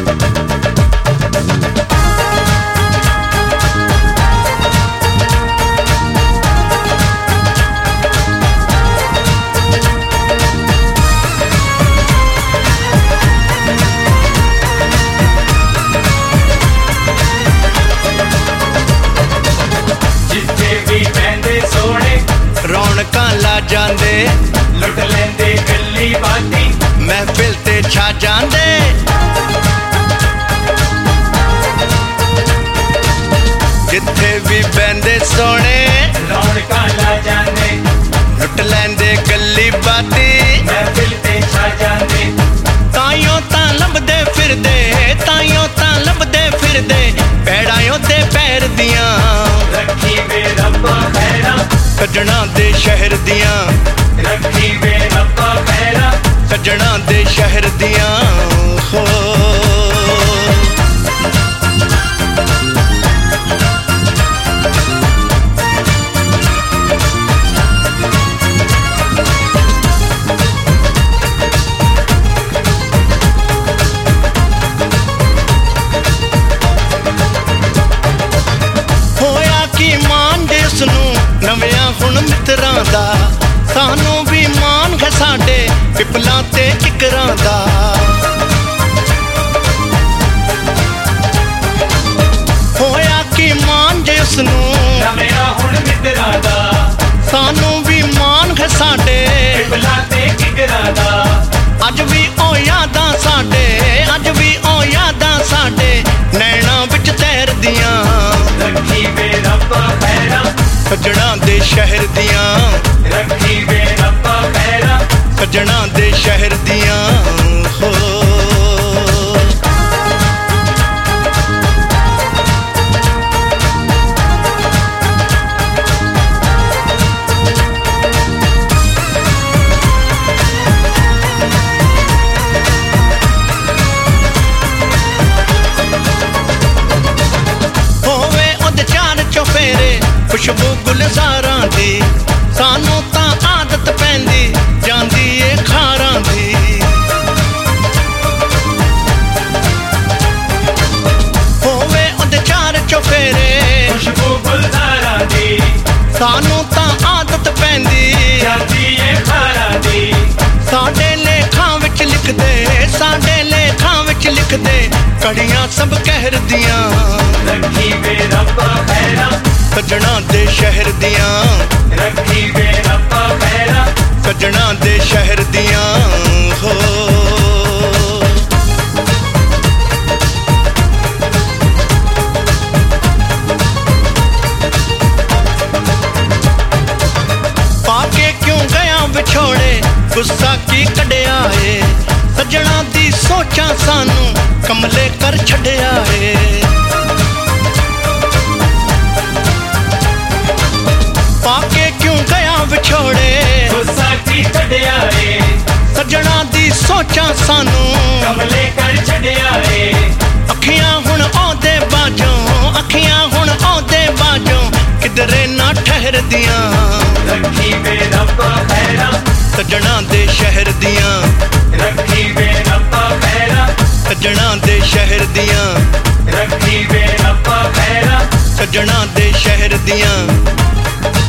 रौनकां ला जांदे, लुट लेंदे गल्ली बाती, महफिल ते छा जांदे। जिथे भी बहंदे सोने, रौनकां ला जांदे, लुट लेंदे गल्ली बाती, महफिल ते छा जांदे। ताइयों तां लभदे फिरदे, ताइयों तां लभदे फिरदे, पैड़ां ते पैर दियां, रखी वे रब्बा खैरा, सजना दे शहर दियां, रखी वे रब्बा खैरा, सजना दे शहर दियां। हो होया की मान जिस नूं नवियां हुण मित्रां दा, सानू भी मान है साडे पिपलां ते किकरां दा। होया की मान जिस नूं नवें हुण मित्रां दा, सानू भी मान है साडे पिपला ते किकरां दा। अज भी ओ यादां साडे, अज भी ओ यादां साडे नैणां विच तैरदियां, रखी वे रब्बा खैरा, सजना दे शहर दियां, रखी वे रब्बा खैरा, सजना दे शहर दियां। हो होवे उद चार चुफेरे खुशबू गुलजारां दी, सानू तां आदत पैंदी जांदी ए खारां दी। होवे उद चार चुफेरे खुशबू गुलजारां दी, सानू तां आदत पैंदी जाती ए खारा दी। साडे लेखां विच लिखदे, साडे लेखां विच लिखदे कड़ियां सब कहर दियां, रखी वे रब्बा खैरा, सजना दे शहर दियां, रखी वे रब्बा खैरा, सजना दे शहर दियां। हो पाके क्यों गया विछोड़े, गुस्सा की कढ़िया है, सजना दी सोचां सानू कमले कर छड़िया है। पाके क्यों गया विछोड़े, गुस्सा की कढ़िया रे, सजना दी सोचां सानू कमले कर छड़िया रे। अखियां हुण औदे बाजों, अखियां हुण औदे बाजों किधरे ना ठहर दियां, रखी वे रब्बा खैरा, सजना दे शहर दियां, रखी वे रब्बा खैरा, सजना दे शहर दियां, रखी वे रब्बा खैरा, सजना दे शहर दियां।